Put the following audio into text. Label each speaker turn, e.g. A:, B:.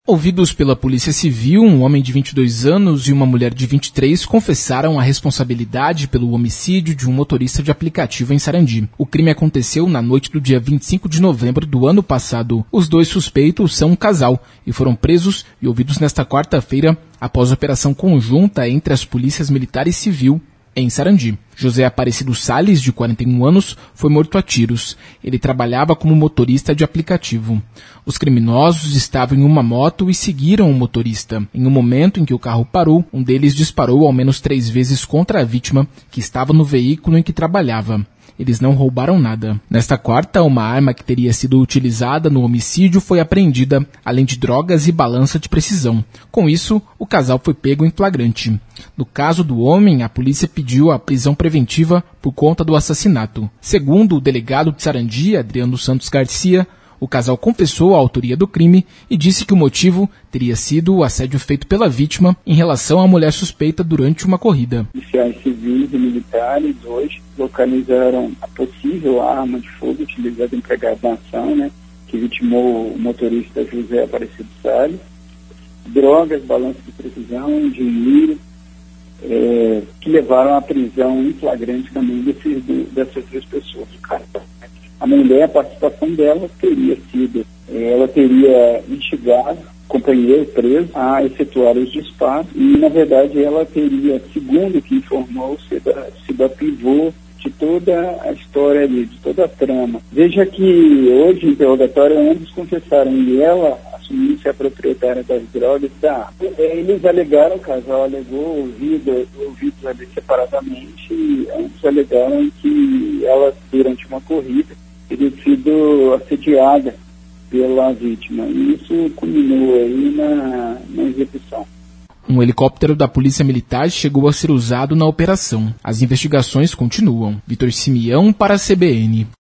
A: Ouvidos pela Polícia Civil, um homem de 22 anos e uma mulher de 23 confessaram a responsabilidade pelo homicídio de um motorista de aplicativo em Sarandi. O crime aconteceu na noite do dia 25 de novembro do ano passado. Os dois suspeitos são um casal e foram presos e ouvidos nesta quarta-feira após operação conjunta entre as polícias militar e civil em Sarandi. José Aparecido Salles, de 41 anos, foi morto a tiros. Ele trabalhava como motorista de aplicativo. Os criminosos estavam em uma moto e seguiram o motorista. Em um momento em que o carro parou, um deles disparou ao menos 3 vezes contra a vítima, que estava no veículo em que trabalhava. Eles não roubaram nada. Nesta quarta, uma arma que teria sido utilizada no homicídio foi apreendida, além de drogas e balança de precisão. Com isso, o casal foi pego em flagrante. No caso do homem, a polícia pediu a prisão preventiva por conta do assassinato. Segundo o delegado de Sarandi, Adriano Santos Garcia, o casal confessou a autoria do crime e disse que o motivo teria sido o assédio feito pela vítima em relação à mulher suspeita durante uma corrida.
B: Policiais civis e militares hoje localizaram a possível arma de fogo utilizada em empregado da ação, que vitimou o motorista José Aparecido Salles, drogas, balanço de precisão, dinheiro, que levaram à prisão em flagrante também dessas 2 pessoas. A mulher, a participação dela teria sido, ela teria instigado o companheiro preso a efetuar os disparos e, na verdade, ela teria, segundo o que informou, sido a pivô de toda a história ali, de toda a trama. Veja que hoje, em interrogatório, ambos confessaram e ela assumiu-se a proprietária das drogas da arma. Eles alegaram, o casal alegou, ouvidos ali separadamente, e ambos alegaram que ela, durante uma corrida, teria sido assediada pela vítima. E isso culminou aí na execução.
A: Um helicóptero da Polícia Militar chegou a ser usado na operação. As investigações continuam. Vitor Simeão para a CBN.